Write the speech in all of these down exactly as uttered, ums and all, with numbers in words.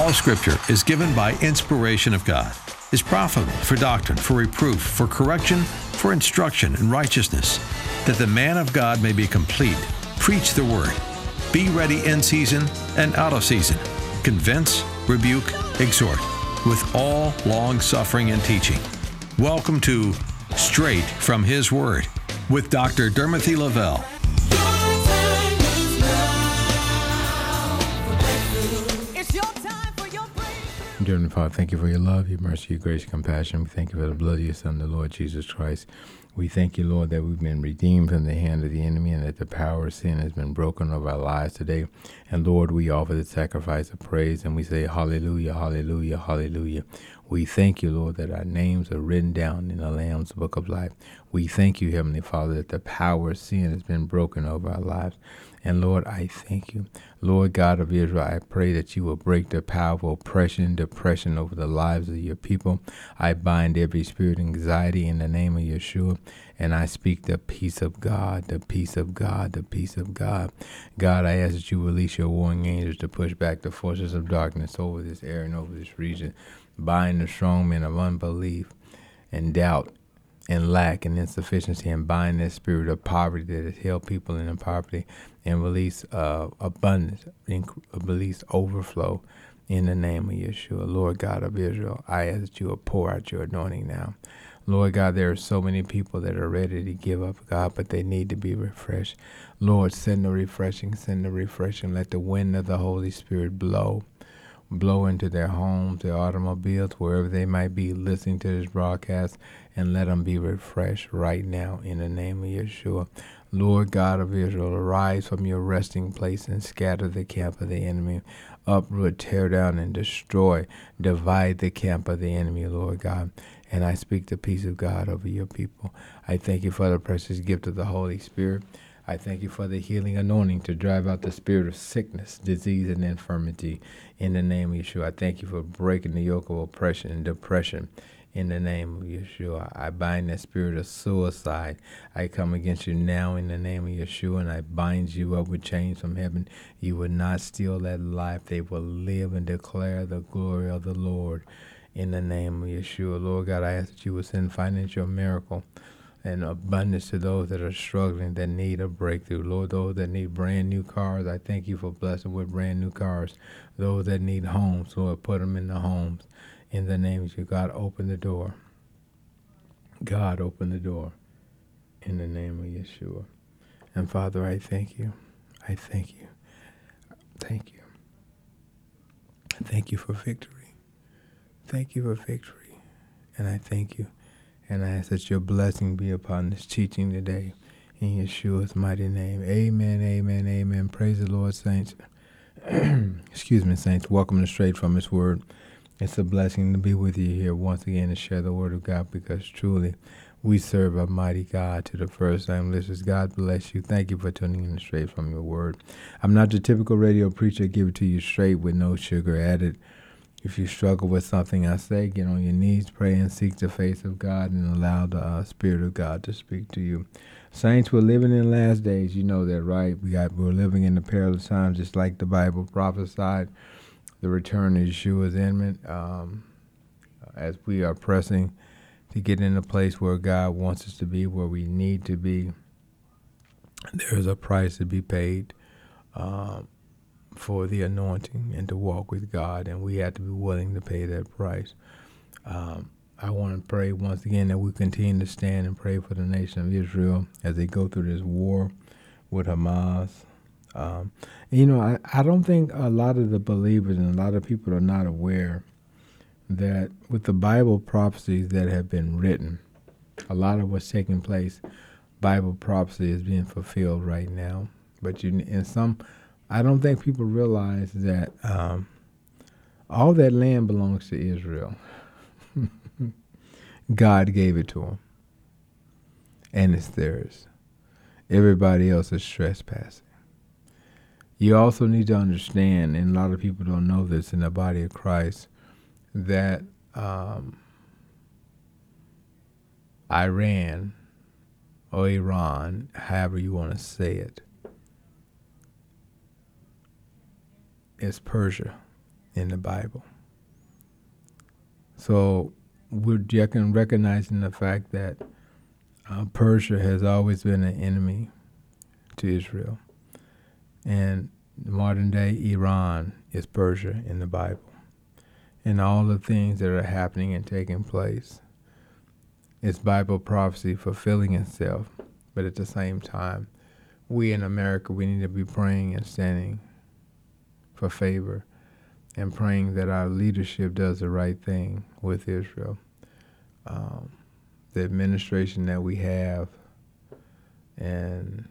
All Scripture is given by inspiration of God, is profitable for doctrine, for reproof, for correction, for instruction in righteousness, that the man of God may be complete. Preach the word. Be ready in season and out of season. Convince, rebuke, exhort, with all long suffering and teaching. Welcome to Straight from His Word with Doctor Dermothy Lavelle. Dear Heavenly Father, thank you for your love, your mercy, your grace, your compassion. We thank you for the blood of your Son, the Lord Jesus Christ. We thank you, Lord, that we've been redeemed from the hand of the enemy and that the power of sin has been broken over our lives today. And Lord, we offer the sacrifice of praise and we say, hallelujah, hallelujah, hallelujah. We thank you, Lord, that our names are written down in the Lamb's Book of Life. We thank you, Heavenly Father, that the power of sin has been broken over our lives. And Lord, I thank you. Lord God of Israel, I pray that you will break the power of oppression, depression over the lives of your people. I bind every spirit of anxiety in the name of Yeshua, and I speak the peace of God, the peace of God, the peace of God. God, I ask that you release your warring angels to push back the forces of darkness over this area and over this region. Bind the strong men of unbelief and doubt and lack and insufficiency, and bind that spirit of poverty that has held people in poverty, and release uh, abundance, inc- release overflow in the name of Yeshua. Lord God of Israel, I ask that you will pour out your anointing now. Lord God, there are so many people that are ready to give up, God, but they need to be refreshed. Lord, send the refreshing, send the refreshing. Let the wind of the Holy Spirit blow. Blow into their homes, their automobiles, wherever they might be listening to this broadcast, and let them be refreshed right now in the name of Yeshua. Lord God of Israel, arise from your resting place and scatter the camp of the enemy. Uproot, tear down, and destroy. Divide the camp of the enemy, Lord God. And I speak the peace of God over your people. I thank you for the precious gift of the Holy Spirit. I thank you for the healing anointing to drive out the spirit of sickness, disease, and infirmity in the name of Yeshua. I thank you for breaking the yoke of oppression and depression in the name of Yeshua. I bind that spirit of suicide. I come against you now in the name of Yeshua, and I bind you up with chains from heaven. You will not steal that life. They will live and declare the glory of the Lord in the name of Yeshua. Lord God, I ask that you will send financial miracle and abundance to those that are struggling, that need a breakthrough. Lord, those that need brand new cars, I thank you for blessing with brand new cars. Those that need homes, Lord, put them in the homes. In the name of you, God, open the door. God, open the door. In the name of Yeshua. And Father, I thank you. I thank you. Thank you. Thank you for victory. Thank you for victory. And I thank you. And I ask that your blessing be upon this teaching today. In Yeshua's mighty name. Amen, amen, amen. Praise the Lord, saints. Excuse me, saints. Welcome to Straight from His Word. It's a blessing to be with you here once again to share the Word of God, because truly we serve a mighty God. To the first time listeners, God bless you. Thank you for tuning in straight from your Word. I'm not your typical radio preacher. Give it to you straight with no sugar added. If you struggle with something I say, get on your knees, pray, and seek the face of God, and allow the uh, Spirit of God to speak to you. Saints, we're living in the last days. You know that, right? We got, we're living in the perilous times, just like the Bible prophesied. The return of Yeshua is imminent. Um, as we are pressing to get in a place where God wants us to be, where we need to be, there is a price to be paid. Um, for the anointing and to walk with God, and we have to be willing to pay that price. Um, I want to pray once again that we continue to stand and pray for the nation of Israel as they go through this war with Hamas. Um, and, you know, I, I don't think a lot of the believers and a lot of people are not aware that with the Bible prophecies that have been written, a lot of what's taking place, Bible prophecy is being fulfilled right now. But you, in some I don't think people realize that um, all that land belongs to Israel. God gave it to them, and it's theirs. Everybody else is trespassing. You also need to understand, and a lot of people don't know this in the body of Christ, that um, Iran or Iran, however you want to say it, is Persia in the Bible. So we're recognizing the fact that uh, Persia has always been an enemy to Israel. And modern day Iran is Persia in the Bible. And all the things that are happening and taking place, it's Bible prophecy fulfilling itself. But at the same time, we in America, we need to be praying and standing for favor and praying that our leadership does the right thing with Israel. Um, the administration that we have, and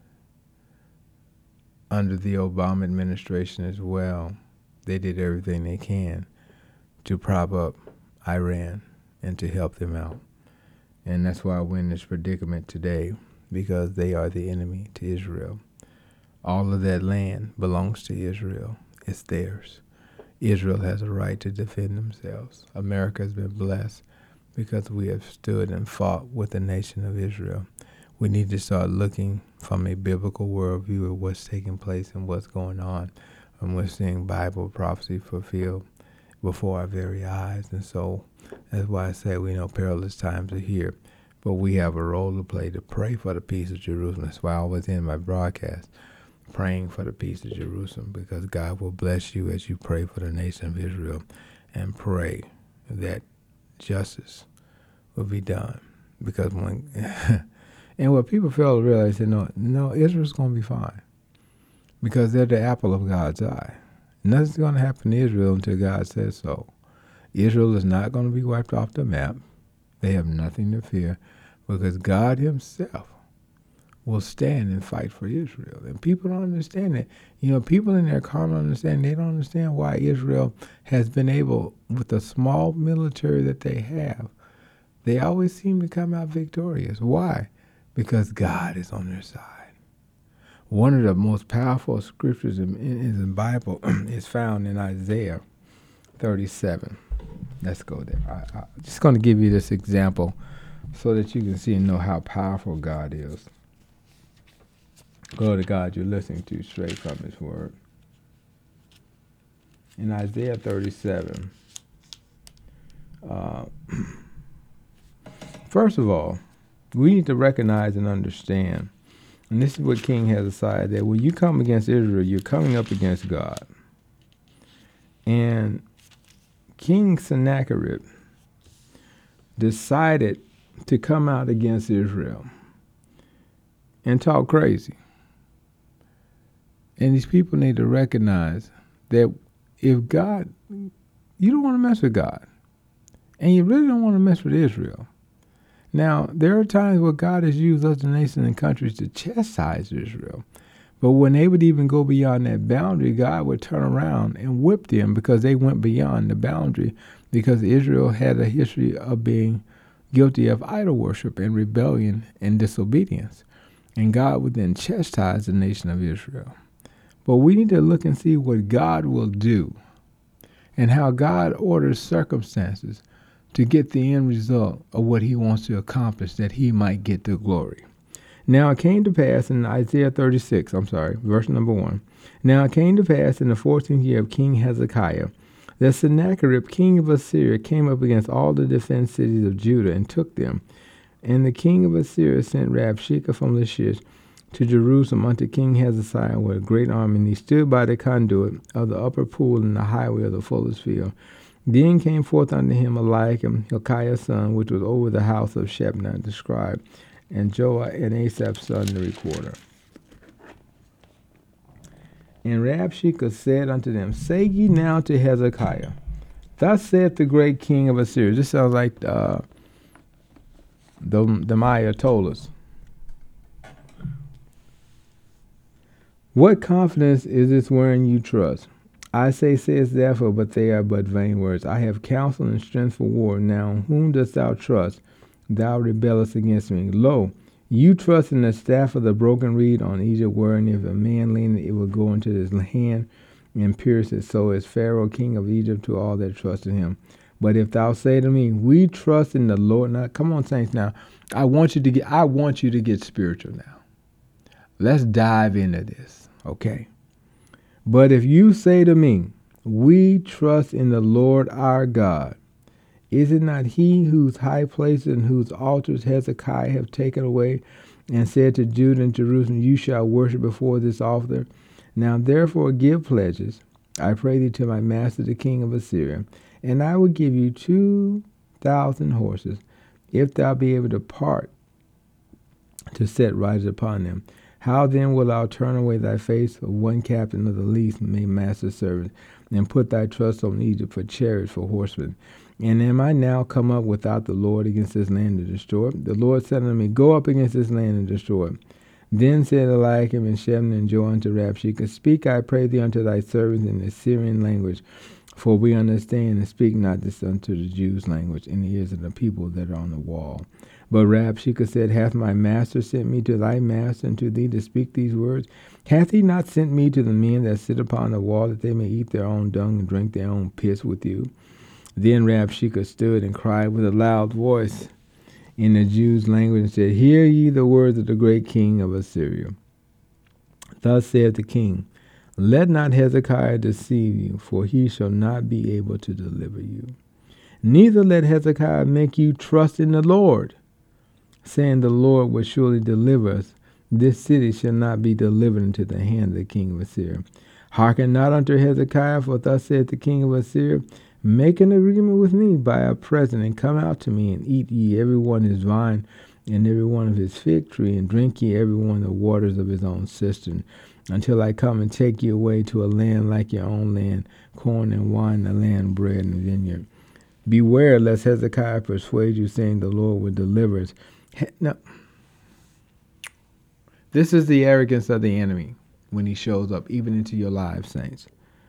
under the Obama administration as well, they did everything they can to prop up Iran and to help them out. And that's why we're in this predicament today, because they are the enemy to Israel. All of that land belongs to Israel. It's theirs. Israel has a right to defend themselves. America has been blessed because we have stood and fought with the nation of Israel. We need to start looking from a biblical worldview of what's taking place and what's going on. And we're seeing Bible prophecy fulfilled before our very eyes. And so that's why I say we know perilous times are here. But we have a role to play to pray for the peace of Jerusalem. That's why I was in my broadcast praying for the peace of Jerusalem, because God will bless you as you pray for the nation of Israel and pray that justice will be done. Because when, and what people fail to realize, they know, no, Israel's going to be fine, because they're the apple of God's eye. Nothing's going to happen to Israel until God says so. Israel is not going to be wiped off the map. They have nothing to fear, because God himself will stand and fight for Israel. And people don't understand that. You know, people in their carnal understanding, they don't understand why Israel has been able, with the small military that they have, they always seem to come out victorious. Why? Because God is on their side. One of the most powerful scriptures in, in, in the Bible is found in Isaiah thirty-seven. Let's go there. I, I'm just going to give you this example so that you can see and know how powerful God is. Glory to God, you're listening to straight from his word. In Isaiah thirty-seven, uh, first of all, we need to recognize and understand, and this is what King Hezekiah, that when you come against Israel, you're coming up against God. And King Sennacherib decided to come out against Israel and talk crazy. And these people need to recognize that if God, you don't want to mess with God, and you really don't want to mess with Israel. Now, there are times where God has used other nations and countries to chastise Israel. But when they would even go beyond that boundary, God would turn around and whip them because they went beyond the boundary, because Israel had a history of being guilty of idol worship and rebellion and disobedience. And God would then chastise the nation of Israel. But we need to look and see what God will do and how God orders circumstances to get the end result of what he wants to accomplish, that he might get the glory. Now it came to pass in Isaiah thirty-six, I'm sorry, verse number one. Now it came to pass in the fourteenth year of King Hezekiah that Sennacherib, king of Assyria, came up against all the defense cities of Judah and took them. And the king of Assyria sent Rabshakeh from Lachish to Jerusalem unto King Hezekiah with a great army, and he stood by the conduit of the upper pool in the highway of the fuller's field. Then came forth unto him Eliakim, Hilkiah's son, which was over the house of Shebna, the scribe, and Joah and Asaph's son, the recorder. And Rabshakeh said unto them, Say ye now to Hezekiah, Thus saith the great king of Assyria. This sounds like uh, the, the Maya told us. What confidence is this wherein you trust? I say, says therefore, but they are but vain words. I have counsel and strength for war. Now, whom dost thou trust? Thou rebellest against me. Lo, you trust in the staff of the broken reed on Egypt, wherein if a man lean it, it will go into his hand and pierce it. So is Pharaoh king of Egypt to all that trust in him. But if thou say to me, we trust in the Lord. Now, come on, saints. Now, I want you to get. I want you to get spiritual now. Let's dive into this, okay? But if you say to me, We trust in the Lord our God. Is it not he whose high places and whose altars Hezekiah have taken away, and said to Judah and Jerusalem, You shall worship before this altar? Now therefore give pledges, I pray thee, to my master the king of Assyria, and I will give you two thousand horses, if thou be able to part to set riders upon them. How then wilt thou turn away thy face of one captain of the least made master's servant, and put thy trust on Egypt for chariots, for horsemen? And am I now come up without the Lord against this land to destroy it? The Lord said unto me, Go up against this land and destroy it. Then said Eliakim and Shebna and Joah unto Rabshakeh, Speak, I pray thee, unto thy servants in the Syrian language, for we understand, and speak not this unto the Jews' language in the ears of the people that are on the wall. But Rabshakeh said, Hath my master sent me to thy master and to thee to speak these words? Hath he not sent me to the men that sit upon the wall, that they may eat their own dung and drink their own piss with you? Then Rabshakeh stood and cried with a loud voice in the Jews' language, and said, Hear ye the words of the great king of Assyria. Thus saith the king, Let not Hezekiah deceive you, for he shall not be able to deliver you. Neither let Hezekiah make you trust in the Lord, saying, The Lord will surely deliver us. This city shall not be delivered into the hand of the king of Assyria. Hearken not unto Hezekiah, for thus saith the king of Assyria, Make an agreement with me by a present, and come out to me, and eat ye every one his vine, and every one of his fig tree, and drink ye every one the waters of his own cistern, until I come and take you away to a land like your own land, corn and wine, the land, bread and vineyard. Beware lest Hezekiah persuade you, saying, The Lord will deliver us. He- no. This is the arrogance of the enemy when he shows up, even into your lives, saints.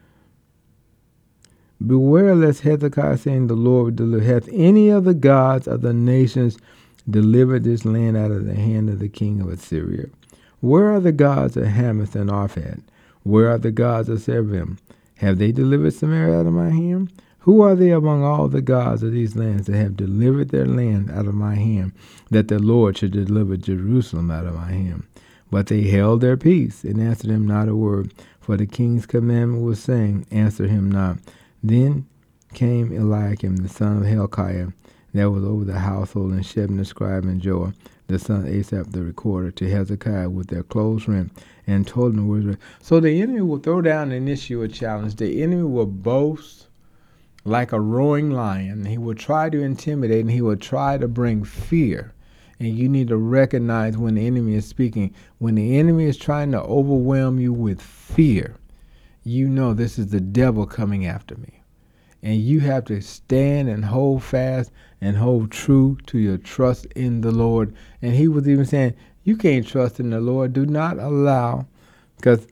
Beware lest Hezekiah, saying, The Lord will deliver. Hath any of the gods of the nations delivered this land out of the hand of the king of Assyria? Where are the gods of Hamath and Arphad? Where are the gods of Sepharvaim? Have they delivered Samaria out of my hand? Who are they among all the gods of these lands that have delivered their land out of my hand, that the Lord should deliver Jerusalem out of my hand? But they held their peace, and answered him not a word, for the king's commandment was saying, Answer him not. Then came Eliakim, the son of Hilkiah, that was over the household, and Shebna the scribe, and Joah, the son of Asaph the recorder, to Hezekiah with their clothes rent, and told him the words. So the enemy will throw down an issue, a challenge. The enemy will boast like a roaring lion. He will try to intimidate, and he will try to bring fear. And you need to recognize when the enemy is speaking. When the enemy is trying to overwhelm you with fear, you know this is the devil coming after me. And you have to stand and hold fast and hold true to your trust in the Lord. And he was even saying, you can't trust in the Lord. Do not allow, because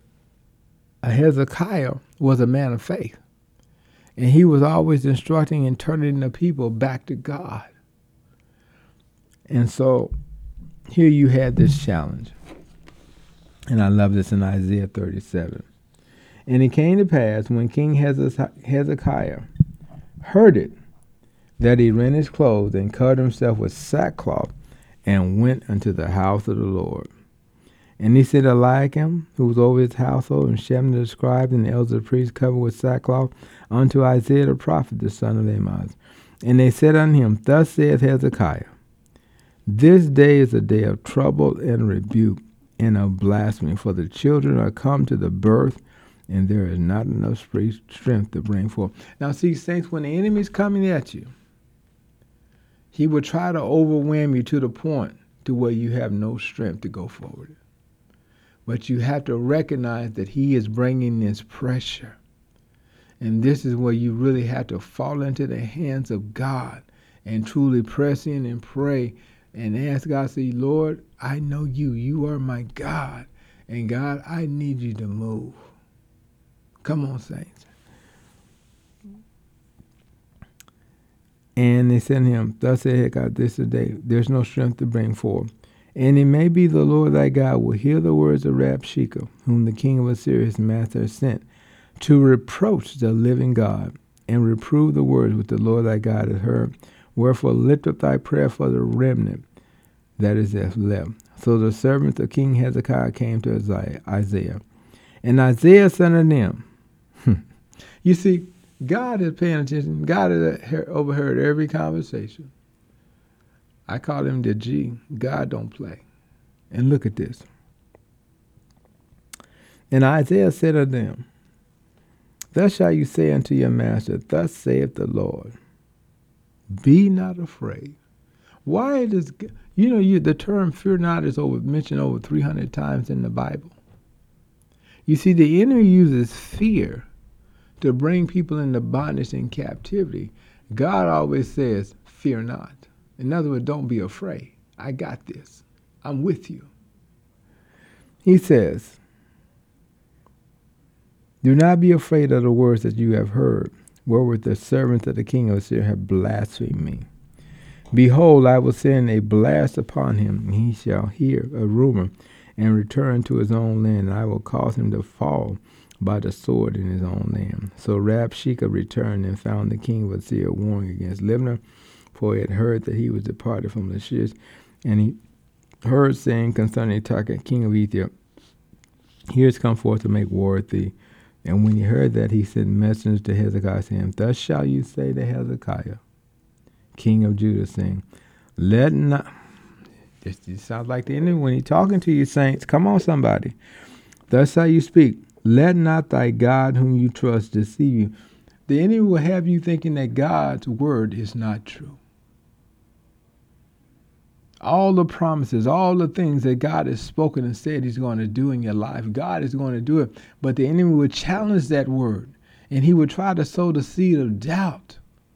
Hezekiah was a man of faith. And he was always instructing and turning the people back to God. And so here you had this challenge. And I love this in Isaiah thirty-seven. And it came to pass, when King Hezekiah heard it, that he rent his clothes and covered himself with sackcloth, and went unto the house of the Lord. And he said, Eliakim, who was over his household, and Shebna the scribe, and the elders of the priests, covered with sackcloth, unto Isaiah the prophet, the son of Amoz. And they said unto him, Thus saith Hezekiah, This day is a day of trouble and rebuke, and of blasphemy, for the children are come to the birth, and there is not enough strength to bring forth. Now see, saints, when the enemy is coming at you, he will try to overwhelm you to the point to where you have no strength to go forward. But you have to recognize that he is bringing this pressure. And this is where you really have to fall into the hands of God and truly press in and pray and ask God, say, Lord, I know you. You are my God. And God, I need you to move. Come on, saints. And they said to him, Thus said God, this is the day. There's no strength to bring forth. And it may be the Lord thy God will hear the words of Rabshakeh, whom the king of Assyria his master has sent, to reproach the living God, and reprove the words which the Lord thy God has heard. Wherefore lift up thy prayer for the remnant that is left. So the servants of King Hezekiah came to Isaiah. And Isaiah said unto them, You see, God is paying attention. God has overheard every conversation. I call him the G. God don't play. And look at this. And Isaiah said unto them, thus shall you say unto your master, thus saith the Lord, be not afraid. Why does, you know, you, the term fear not is over, mentioned over three hundred times in the Bible. You see, the enemy uses fear to bring people into bondage and captivity. God always says, fear not. In other words, don't be afraid. I got this. I'm with you. He says, do not be afraid of the words that you have heard, wherewith the servants of the king of Assyria have blasphemed me. Behold, I will send a blast upon him, and he shall hear a rumor, and return to his own land, and I will cause him to fall by the sword in his own land. So Rabshakeh returned and found the king of Assyria warring against Libnah, for he had heard that he was departed from Lachish, and he heard saying concerning Tarkah, king of Ethiopia, he is come forth to make war with thee. And when he heard that, he sent messengers to Hezekiah, saying, thus shall you say to Hezekiah, king of Judah, saying, let not, this, this sounds like the enemy when he's talking to you, saints. Come on, somebody. Thus shall you speak, let not thy God whom you trust deceive you. The enemy will have you thinking that God's word is not true. All the promises, all the things that God has spoken and said he's going to do in your life, God is going to do it. But the enemy will challenge that word, and he will try to sow the seed of doubt.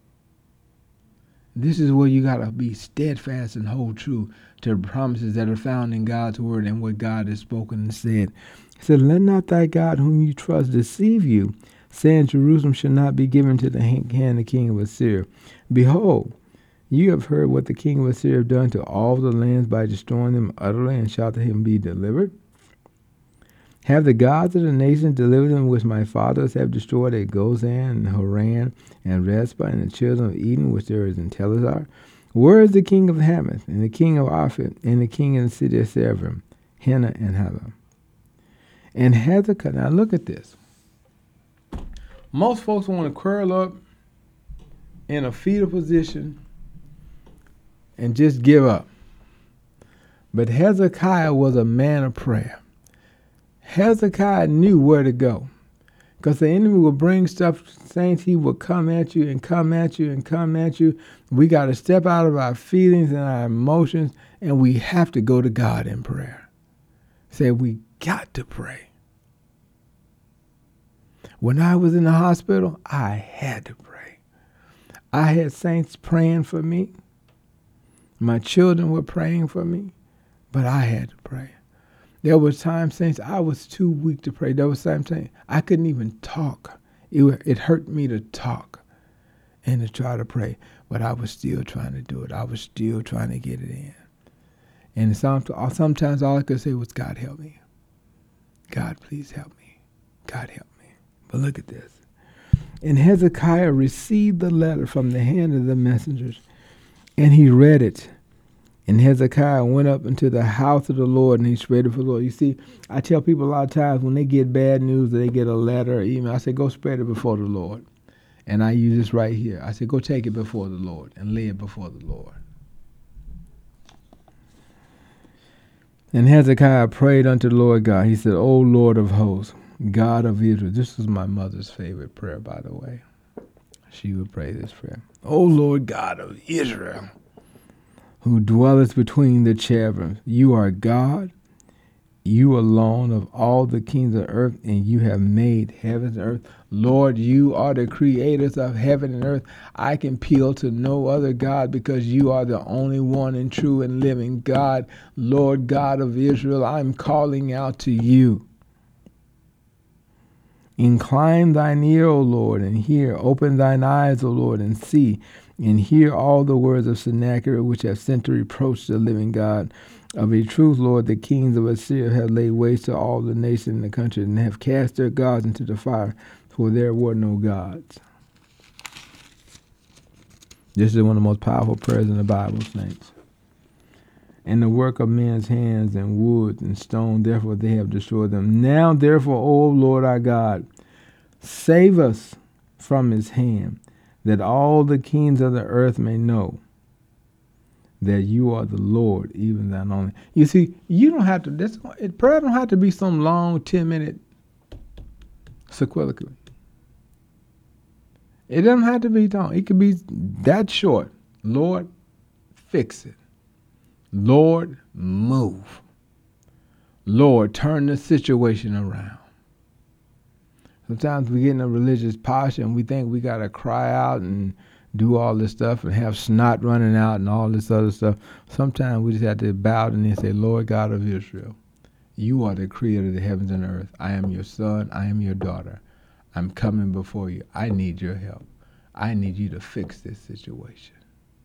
This is where you got to be steadfast and hold true to the promises that are found in God's word and what God has spoken and said. He said, let not thy God whom you trust deceive you, saying Jerusalem shall not be given to the hand of the king of Assyria. Behold, you have heard what the king of Assyria have done to all the lands by destroying them utterly, and shall to him be delivered? Have the gods of the nations delivered them which my fathers have destroyed at Gozan and Haran and Rezpah and the children of Eden which there is in Telazar? Where is the king of Hamath and the king of Arphad and the king in the city of Severim, Hena and Halah? And Hezekiah, now look at this. Most folks want to curl up in a fetal position and just give up. But Hezekiah was a man of prayer. Hezekiah knew where to go, because the enemy will bring stuff, saints, he will come at you and come at you and come at you. We got to step out of our feelings and our emotions, and we have to go to God in prayer. Say, we got to pray. When I was in the hospital, I had to pray. I had saints praying for me. My children were praying for me, but I had to pray. There were times, saints, I was too weak to pray. There was times I couldn't even talk. It, it hurt me to talk and to try to pray, but I was still trying to do it. I was still trying to get it in. And sometimes all I could say was, God, help me. God, please help me. God, help me. But look at this. And Hezekiah received the letter from the hand of the messengers, and he read it. And Hezekiah went up into the house of the Lord, and he spread it for the Lord. You see, I tell people a lot of times when they get bad news or they get a letter or email, I say, go spread it before the Lord. And I use this right here. I say, go take it before the Lord and lay it before the Lord. And Hezekiah prayed unto the Lord God. He said, O Lord of hosts, God of Israel. This was my mother's favorite prayer, by the way. She would pray this prayer. O Lord God of Israel, who dwelleth between the cherubims, you are God, you alone of all the kings of earth, and you have made heaven and earth. Lord, you are the creators of heaven and earth. I can appeal to no other God because you are the only one and true and living God. Lord God of Israel, I'm calling out to you. Incline thine ear, O Lord, and hear. Open thine eyes, O Lord, and see, and hear all the words of Sennacherib, which have sent to reproach the living God. Of a truth, Lord, the kings of Assyria have laid waste to all the nations in the country, and have cast their gods into the fire, for there were no gods. This is one of the most powerful prayers in the Bible, saints. And the work of men's hands and wood and stone, therefore they have destroyed them. Now, therefore, O Lord our God, save us from his hand, that all the kings of the earth may know that you are the Lord, even thine only. You see, you don't have to, this, prayer don't have to be some long ten minute soliloquy. It doesn't have to be long. It could be that short. Lord, fix it. Lord, move. Lord, turn the situation around. Sometimes we get in a religious posture and we think we got to cry out and do all this stuff and have snot running out and all this other stuff. Sometimes we just have to bow down and say, Lord God of Israel, you are the creator of the heavens and earth. I am your son. I am your daughter. I'm coming before you. I need your help. I need you to fix this situation.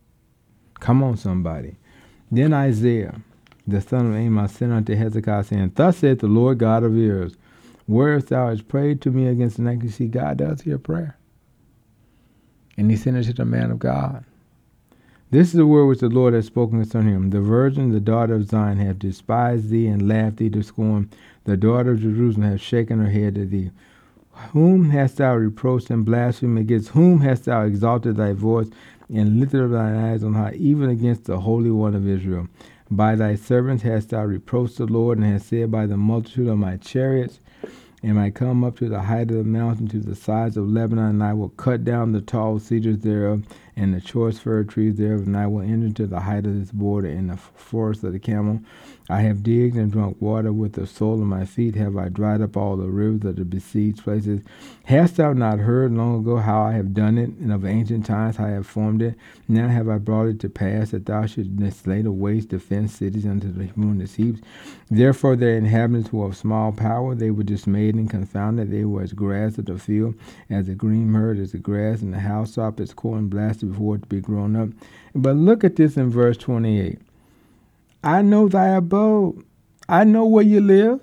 Come on, somebody. Then Isaiah, the son of Amos, sent unto Hezekiah, saying, Thus saith the Lord God of Israel, whereas thou hast prayed to me against the iniquity. See, God does hear prayer. And he sent it to the man of God. This is the word which the Lord has spoken concerning him. The virgin, the daughter of Zion, hath despised thee and laughed thee to scorn. The daughter of Jerusalem hath shaken her head at thee. Whom hast thou reproached and blasphemed? Against whom hast thou exalted thy voice and lifted up thine eyes on high, even against the Holy One of Israel? By thy servants hast thou reproached the Lord, and hast said, by the multitude of my chariots am I come up to the height of the mountain, to the sides of Lebanon, and I will cut down the tall cedars thereof, and the choice fir trees thereof, and I will enter into the height of this border in the forest of the Camel. I have digged and drunk water with the sole of my feet, have I dried up all the rivers of the besieged places. Hast thou not heard long ago how I have done it, and of ancient times how I have formed it? Now have I brought it to pass that thou shouldst lay the waste, defend cities unto the ruinous heaps. Therefore their inhabitants were of small power, they were dismayed and confounded, they were as grass of the field, as a green herb, as the grass, and the housetop as corn blasted before it to be grown up. But look at this in verse twenty-eight. I know thy abode. I know where you live.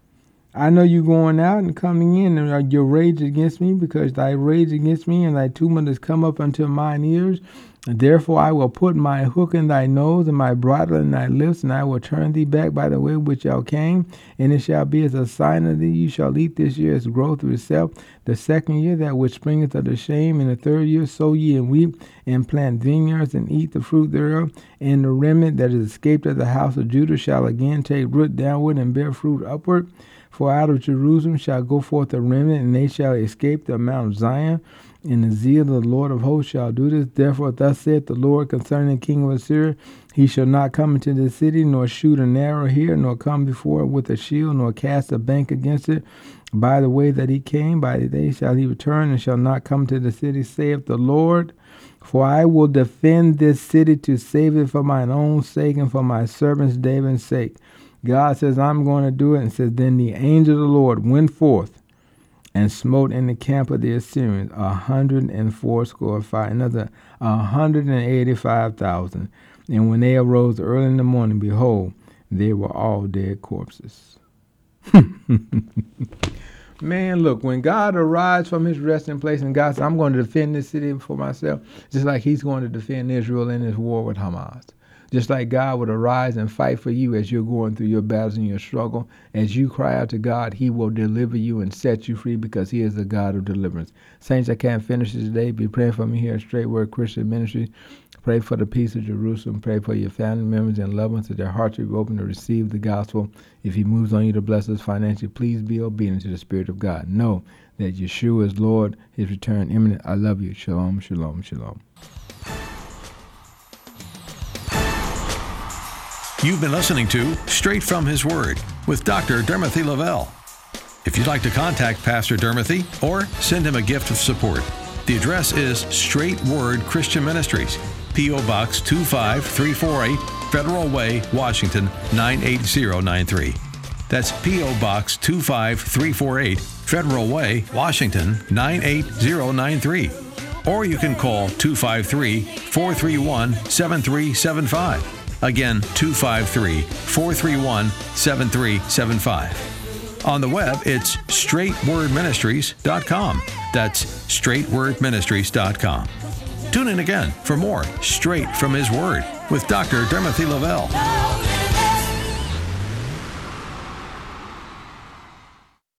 I know you going out and coming in, and your rage against me, because thy rage against me and thy tumult has come up unto mine ears. And therefore I will put my hook in thy nose and my bridle in thy lips, and I will turn thee back by the way which thou came. And it shall be as a sign of thee, you shall eat this year as growth of itself. The second year that which springeth of the shame, and the third year sow ye and weep, and plant vineyards, and eat the fruit thereof. And the remnant that is escaped of the house of Judah shall again take root downward and bear fruit upward. For out of Jerusalem shall go forth a remnant, and they shall escape the Mount Zion. And the zeal of the Lord of hosts shall do this. Therefore thus saith the Lord concerning the king of Assyria, he shall not come into the city, nor shoot an arrow here, nor come before it with a shield, nor cast a bank against it. By the way that he came, by the day shall he return, and shall not come to the city, saith the Lord. For I will defend this city to save it for mine own sake and for my servants David's sake. God says, I'm going to do it. And says, then the angel of the Lord went forth and smote in the camp of the Assyrians a hundred and fourscore five, another a hundred and eighty-five thousand. And when they arose early in the morning, behold, they were all dead corpses. Man, look, when God arrives from his resting place and God says, I'm going to defend this city for myself, just like he's going to defend Israel in his war with Hamas. Just like God would arise and fight for you as you're going through your battles and your struggle. As you cry out to God, he will deliver you and set you free, because he is the God of deliverance. Saints, I can't finish it today. Be praying for me here at Straight Word Christian Ministry. Pray for the peace of Jerusalem. Pray for your family members and loved ones, that their hearts will be open to receive the gospel. If he moves on you to bless us financially, please be obedient to the Spirit of God. Know that Yeshua is Lord, his return imminent. I love you. Shalom, shalom, shalom. You've been listening to Straight from His Word with Doctor Dermothy Lavelle. If you'd like to contact Pastor Dermothy or send him a gift of support, the address is Straight Word Christian Ministries, P O. Box two five three four eight, Federal Way, Washington nine eight zero nine three. That's P O. Box two five three four eight, Federal Way, Washington nine eight zero nine three. Or you can call two five three, four three one, seven three seven five. Again, two five three, four three one, seven three seven five. On the web, it's straight word ministries dot com. That's straight word ministries dot com. Tune in again for more Straight from His Word with Doctor Dermothy Lavelle.